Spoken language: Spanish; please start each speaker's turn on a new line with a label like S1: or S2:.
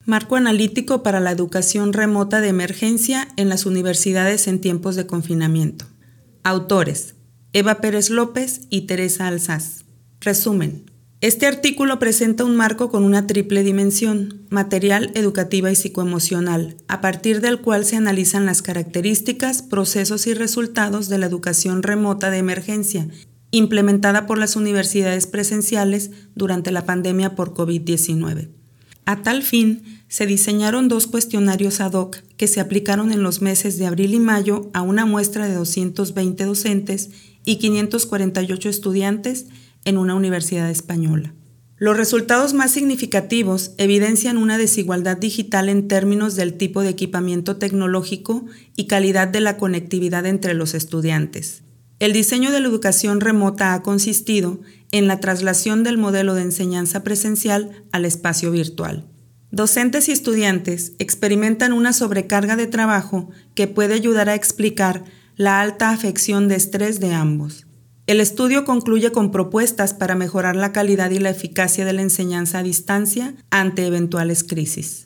S1: Marco analítico para la educación remota de emergencia en las universidades en tiempos de confinamiento. Autores: Eva Pérez López y Teresa Alsaz. Resumen. Este artículo presenta un marco con una triple dimensión, material, educativa y psicoemocional, a partir del cual se analizan las características, procesos y resultados de la educación remota de emergencia, implementada por las universidades presenciales durante la pandemia por COVID-19. A tal fin, se diseñaron 2 cuestionarios ad hoc que se aplicaron en los meses de abril y mayo a una muestra de 220 docentes y 548 estudiantes en una universidad española. Los resultados más significativos evidencian una desigualdad digital en términos del tipo de equipamiento tecnológico y calidad de la conectividad entre los estudiantes. El diseño de la educación remota ha consistido en la traslación del modelo de enseñanza presencial al espacio virtual. Docentes y estudiantes experimentan una sobrecarga de trabajo que puede ayudar a explicar la alta afección de estrés de ambos. El estudio concluye con propuestas para mejorar la calidad y la eficacia de la enseñanza a distancia ante eventuales crisis.